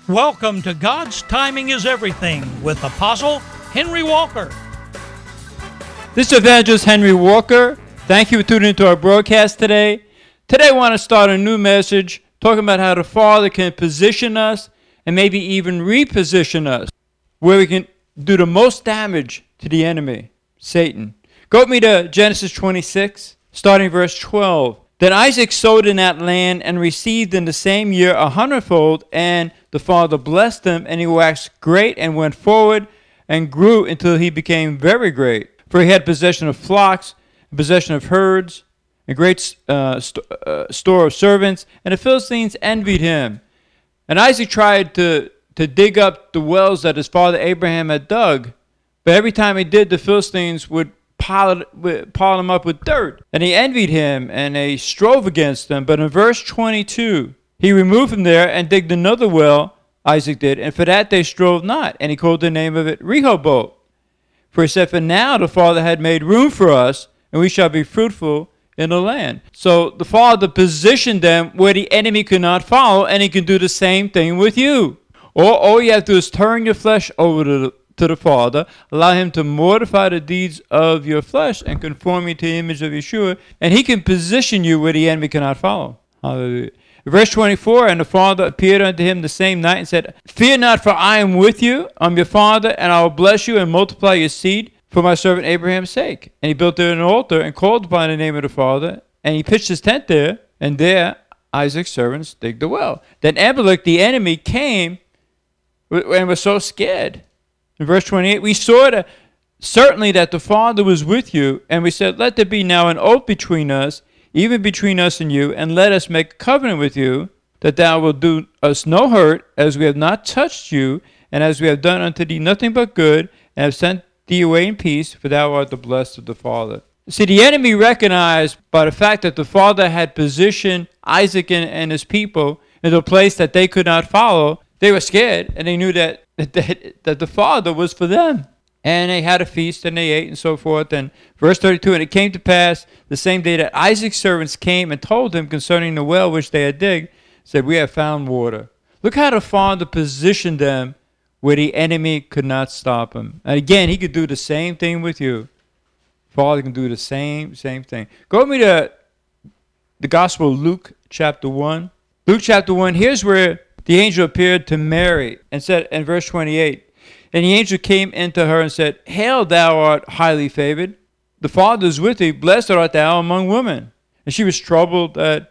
Welcome to God's Timing is Everything with Apostle Henry Walker. This is Evangelist Henry Walker. Thank you for tuning into our broadcast today. Today I want to start a new message talking about how the Father can position us and maybe even reposition us where we can do the most damage to the enemy, Satan. Go with me to Genesis 26, starting verse 12. Then Isaac sowed in that land and received in the same year 100-fold, and the Father blessed him, and he waxed great and went forward and grew until he became very great. For he had possession of flocks, and possession of herds, and great store of servants, and the Philistines envied him. And Isaac tried to dig up the wells that his father Abraham had dug, but every time he did, the Philistines would pile him up with dirt. And he envied him, and they strove against him. But in verse 22, he removed him there and digged another well, Isaac did, and for that they strove not. And he called the name of it Rehoboth. For he said, for now the Father had made room for us, and we shall be fruitful in the land. So the Father positioned them where the enemy could not follow, and he can do the same thing with you. All you have to do is turn your flesh over to the Father, allow him to mortify the deeds of your flesh and conform you to the image of Yeshua, and he can position you where the enemy cannot follow. Hallelujah. Verse 24, and the Father appeared unto him the same night and said, fear not, for I am with you. I'm your Father, and I will bless you and multiply your seed for my servant Abraham's sake. And he built there an altar and called upon the name of the Father, and he pitched his tent there, and there Isaac's servants digged the well. Then Amalek, the enemy, came and was so scared. In verse 28, we saw certainly that the Father was with you, and we said, let there be now an oath between us, even between us and you, and let us make a covenant with you, that thou wilt do us no hurt, as we have not touched you, and as we have done unto thee nothing but good, and have sent thee away in peace, for thou art the blessed of the Father. See, the enemy recognized by the fact that the Father had positioned Isaac and his people into a place that they could not follow. They were scared, and they knew that the Father was for them. And they had a feast, and they ate, and so forth. And verse 32, and it came to pass the same day that Isaac's servants came and told him concerning the well which they had digged, said, we have found water. Look how the Father positioned them where the enemy could not stop him. And again, he could do the same thing with you. Father can do the same thing. Go with me to the Gospel of Luke chapter 1. Luke chapter 1, here's where the angel appeared to Mary and said in verse 28, and the angel came into her and said, hail, thou art highly favored. The Father is with thee. Blessed art thou among women. And she was troubled at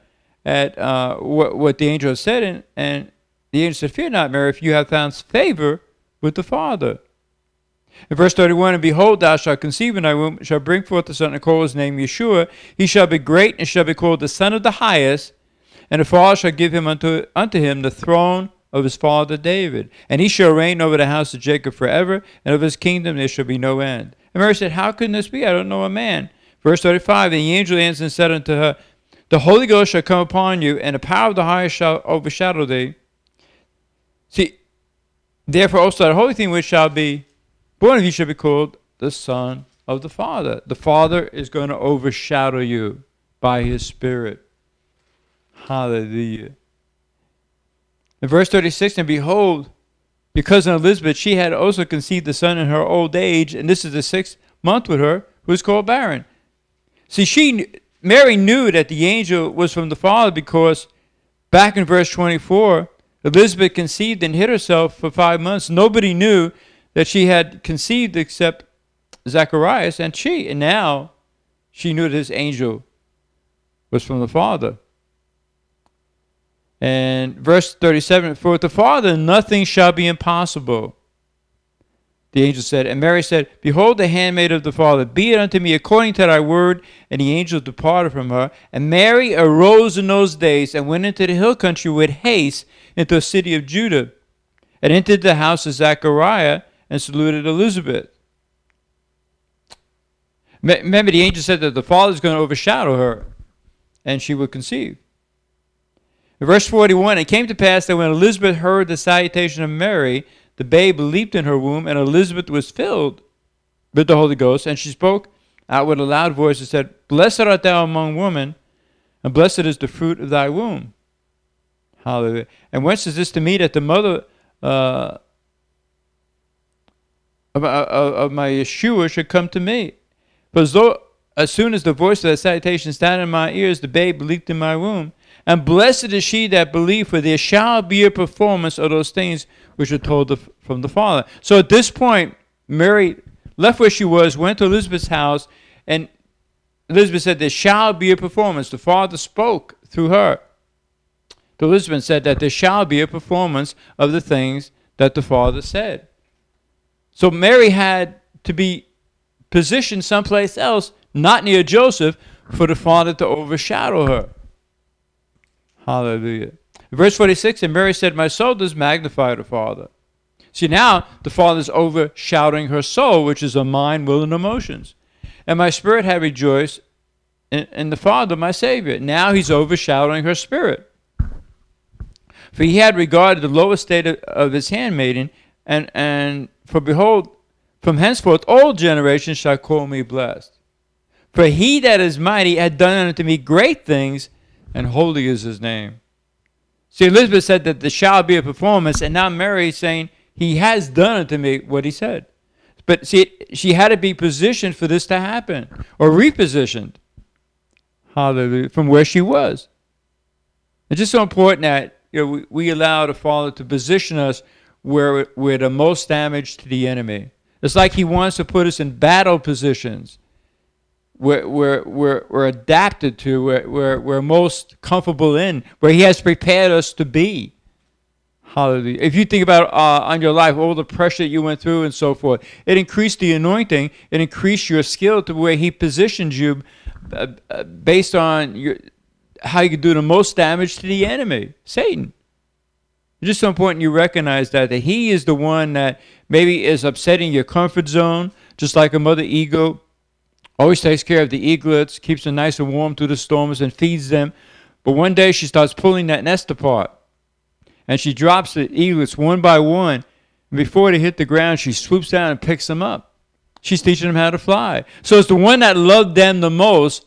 what the angel had said. And the angel said, fear not, Mary, if you have found favor with the Father. In verse 31, and behold, thou shalt conceive in thy womb, shalt bring forth a son, and call his name Yeshua. He shall be great, and shall be called the Son of the Highest. And the Father shall give him unto him the throne of his father David. And he shall reign over the house of Jacob forever, and of his kingdom there shall be no end. And Mary said, how can this be? I don't know a man. Verse 35, and the angel answered and said unto her, the Holy Ghost shall come upon you, and the power of the highest shall overshadow thee. See, therefore also that holy thing which shall be born of you shall be called the Son of the Father. The Father is going to overshadow you by his Spirit. Hallelujah. In verse 36, and behold, your cousin Elizabeth, she had also conceived a son in her old age, and this is the 6th month with her, who is called barren. See, Mary knew that the angel was from the Father, because back in verse 24, Elizabeth conceived and hid herself for 5 months. Nobody knew that she had conceived except Zacharias and she. And now she knew this angel was from the Father. And verse 37, for with the Father nothing shall be impossible. The angel said, and Mary said, behold the handmaid of the Father, be it unto me according to thy word. And the angel departed from her. And Mary arose in those days and went into the hill country with haste into a city of Judah, and entered the house of Zachariah, and saluted Elizabeth. Remember, the angel said that the Father is going to overshadow her, and she would conceive. In verse 41, it came to pass that when Elizabeth heard the salutation of Mary, the babe leaped in her womb, and Elizabeth was filled with the Holy Ghost, and she spoke out with a loud voice and said, blessed art thou among women, and blessed is the fruit of thy womb. Hallelujah. And whence is this to me that the mother of my Yeshua should come to me. For as soon as the voice of that salutation sounded in my ears, the babe leaped in my womb. And blessed is she that believed, for there shall be a performance of those things which are told from the Father. So at this point, Mary left where she was, went to Elizabeth's house, and Elizabeth said, there shall be a performance. The Father spoke through her to Elizabeth and said that there shall be a performance of the things that the Father said. So Mary had to be positioned someplace else, not near Joseph, for the Father to overshadow her. Hallelujah. Verse 46, and Mary said, my soul does magnify the Father. See, now the Father is overshadowing her soul, which is her mind, will, and emotions. And my spirit had rejoiced in the Father, my Savior. Now he's overshadowing her spirit. For he had regarded the lower state of his handmaiden, and for behold, from henceforth all generations shall call me blessed. For he that is mighty had done unto me great things, and holy is his name. See, Elizabeth said that there shall be a performance, and now Mary is saying, he has done unto me what he said. But see, she had to be positioned for this to happen, or repositioned. Hallelujah, from where she was. It's just so important that we allow the Father to position us where we're the most damage to the enemy. It's like he wants to put us in battle positions where we're adapted to, where we're most comfortable in, where he has prepared us to be. Hallelujah. If you think about on your life, all the pressure that you went through and so forth, it increased the anointing, it increased your skill to where he positioned you based on how you can do the most damage to the enemy, Satan. It's just so important you recognize that he is the one that maybe is upsetting your comfort zone, just like a mother eagle always takes care of the eaglets, keeps them nice and warm through the storms and feeds them. But one day she starts pulling that nest apart. And she drops the eaglets one by one. And before they hit the ground, she swoops down and picks them up. She's teaching them how to fly. So it's the one that loved them the most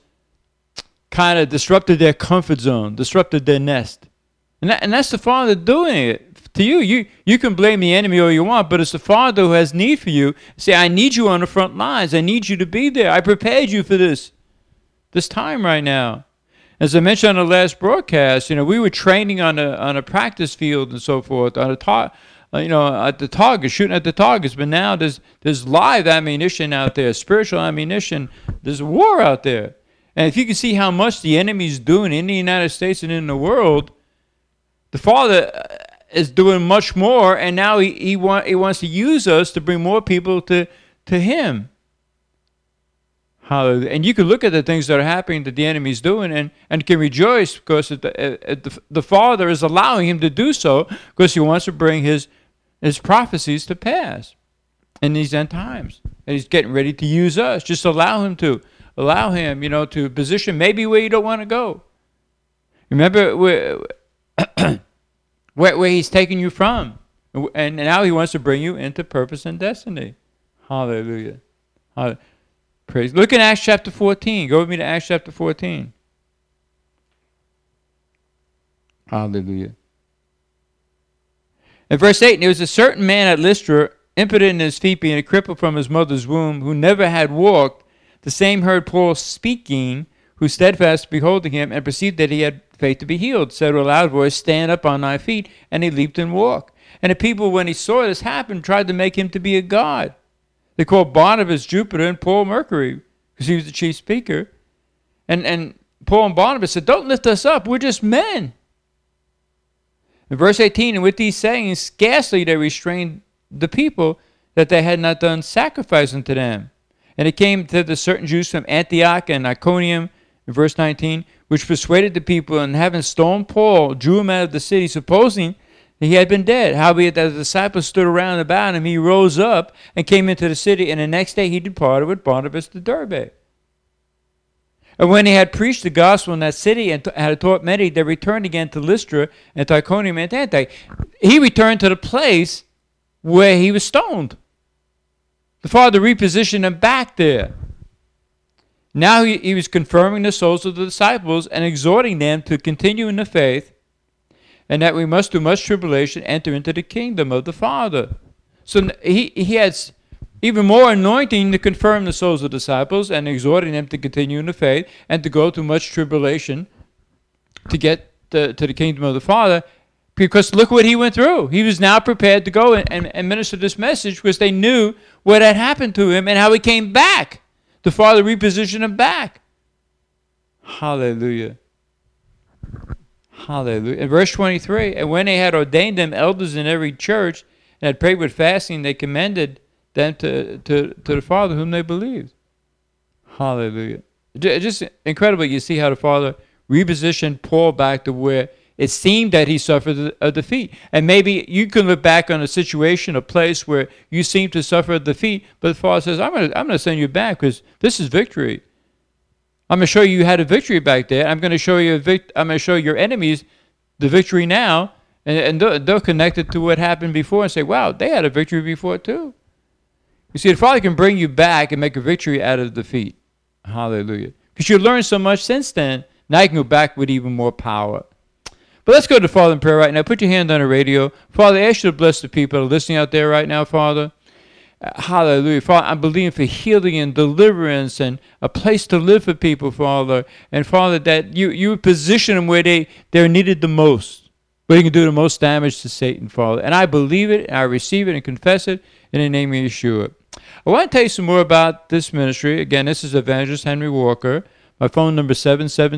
kind of disrupted their comfort zone, disrupted their nest. And that's the Father doing it to you. You can blame the enemy all you want, but it's the Father who has need for you. Say, I need you on the front lines. I need you to be there. I prepared you for this time right now. As I mentioned on the last broadcast, we were training on a practice field and so forth, on at the target, shooting at the targets. But now there's live ammunition out there, spiritual ammunition. There's war out there. And if you can see how much the enemy's doing in the United States and in the world, the Father is doing much more, and now he wants to use us to bring more people to him. Hallelujah. And you can look at the things that are happening that the enemy is doing and can rejoice because the Father is allowing him to do so because he wants to bring his prophecies to pass in these end times. And he's getting ready to use us. Just allow him to. Allow him, to position maybe where you don't want to go. Remember where he's taking you from. And now he wants to bring you into purpose and destiny. Hallelujah. Praise. Look at Acts chapter 14. Go with me to Acts chapter 14. Hallelujah. In verse 8, there was a certain man at Lystra, impotent in his feet, being a cripple from his mother's womb, who never had walked. The same heard Paul speaking, who steadfast beholding him, and perceived that he had faith to be healed, said with a loud voice, stand up on thy feet. And he leaped and walked. And the people, when he saw this happen, tried to make him to be a god. They called Barnabas Jupiter and Paul Mercury, because he was the chief speaker. And Paul and Barnabas said, don't lift us up, we're just men. In verse 18, and with these sayings, scarcely they restrained the people, that they had not done sacrifice unto them. And it came to the certain Jews from Antioch and Iconium, in verse 19, which persuaded the people, and having stoned Paul, drew him out of the city, supposing that he had been dead. Howbeit, as the disciples stood around about him, he rose up and came into the city, and the next day he departed with Barnabas to Derbe. And when he had preached the gospel in that city and had taught many, they returned again to Lystra and to Iconium and Antioch. He returned to the place where he was stoned. The Father repositioned him back there. Now he was confirming the souls of the disciples and exhorting them to continue in the faith. and that we must through much tribulation enter into the kingdom of the Father. So he has even more anointing to confirm the souls of the disciples and exhorting them to continue in the faith and to go through much tribulation to get to the kingdom of the Father, because look what he went through. He was now prepared to go and minister this message because they knew what had happened to him and how he came back. The Father repositioned him back. Hallelujah. Hallelujah. In verse 23, and when they had ordained them elders in every church and had prayed with fasting, they commended them to the Father whom they believed. Hallelujah. Just incredible. You see how the Father repositioned Paul back to where it seemed that he suffered a defeat. And maybe you can look back on a situation, a place where you seem to suffer a defeat, but the Father says, I'm going to send you back because this is victory. I'm going to show you had a victory back there. I'm going to show you I'm going to show your enemies the victory now, and they'll connect it to what happened before and say, wow, they had a victory before too. You see, the Father can bring you back and make a victory out of defeat. Hallelujah. Because you learned so much since then, now you can go back with even more power. But let's go to the Father in prayer right now. Put your hand on the radio. Father, I ask you to bless the people that are listening out there right now, Father. Hallelujah. Father, I'm believing for healing and deliverance and a place to live for people, Father. And Father, that you position them where they're needed the most, where you can do the most damage to Satan, Father. And I believe it, and I receive it and confess it in the name of Yeshua. I want to tell you some more about this ministry. Again, this is Evangelist Henry Walker. My phone number is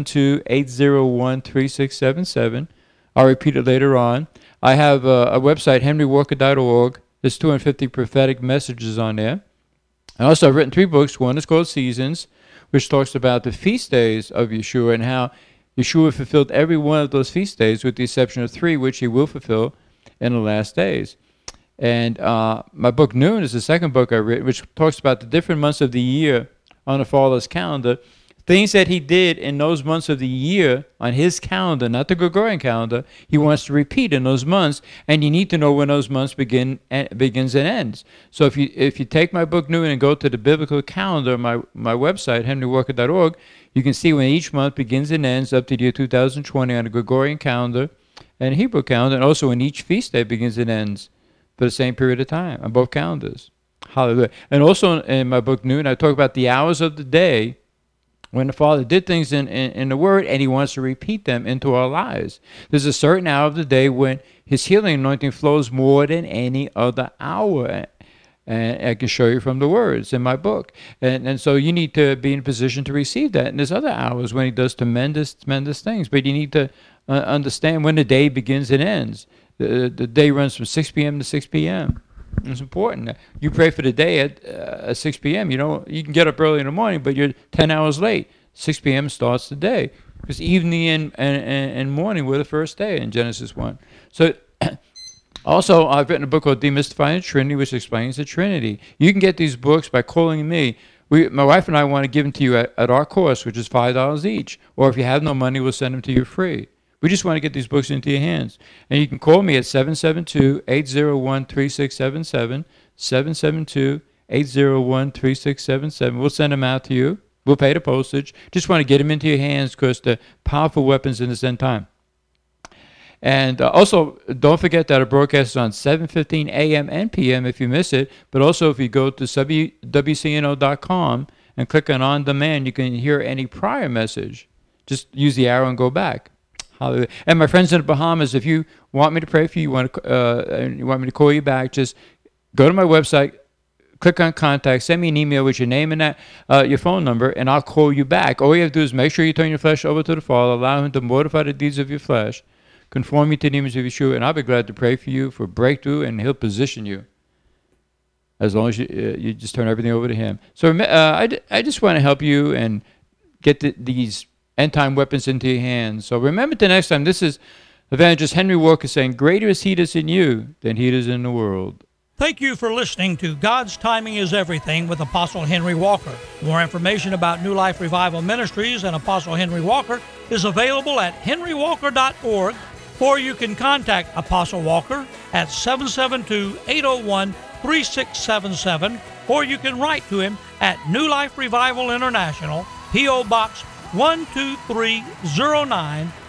772-801-3677. I'll repeat it later on. I have a website, henrywalker.org. There's 250 prophetic messages on there. And also I've written 3 books. One is called Seasons, which talks about the feast days of Yeshua and how Yeshua fulfilled every one of those feast days with the exception of 3, which he will fulfill in the last days. And my book Noon is the second book I wrote, which talks about the different months of the year on the Father's calendar. Things that he did in those months of the year on his calendar, not the Gregorian calendar, he wants to repeat in those months, and you need to know when those months begins and ends. So if you take my book Noon and go to the biblical calendar, my website, henrywalker.org, you can see when each month begins and ends up to the year 2020 on the Gregorian calendar and Hebrew calendar, and also when each feast day begins and ends for the same period of time on both calendars. Hallelujah. And also in my book Noon, I talk about the hours of the day when the Father did things in the Word, and he wants to repeat them into our lives. There's a certain hour of the day when his healing anointing flows more than any other hour. And I can show you from the words in my book. And so you need to be in a position to receive that. And there's other hours when he does tremendous things. But you need to understand when the day begins and ends. The day runs from 6 p.m. to 6 p.m. It's important. You pray for the day at 6 p.m. You can get up early in the morning, but you're 10 hours late. 6 p.m. starts the day. Because evening and morning were the first day in Genesis 1. So also, I've written a book called Demystifying the Trinity, which explains the Trinity. You can get these books by calling me. My wife and I want to give them to you at our cost, which is $5 each. Or if you have no money, we'll send them to you free. We just want to get these books into your hands. And you can call me at 772-801-3677, 772-801-3677. We'll send them out to you. We'll pay the postage. Just want to get them into your hands because they're powerful weapons in this end time. And also, don't forget that our broadcast is on 7:15 a.m. and p.m. if you miss it. But also, if you go to WCNO.com and click on demand, you can hear any prior message. Just use the arrow and go back. Hallelujah. And my friends in the Bahamas, if you want me to pray for you, and you want me to call you back, just go to my website, click on contact, send me an email with your name and your phone number, and I'll call you back. All you have to do is make sure you turn your flesh over to the Father, allow him to mortify the deeds of your flesh, conform you to the image of Yeshua, and I'll be glad to pray for you for breakthrough, and he'll position you as long as you just turn everything over to him. So I just want to help you and get these end-time weapons into your hands. So remember the next time, this is Evangelist Henry Walker saying, greater is he that's in you than he that is in the world. Thank you for listening to God's Timing is Everything with Apostle Henry Walker. More information about New Life Revival Ministries and Apostle Henry Walker is available at henrywalker.org, or you can contact Apostle Walker at 772-801-3677, or you can write to him at New Life Revival International, P.O. Box 12309,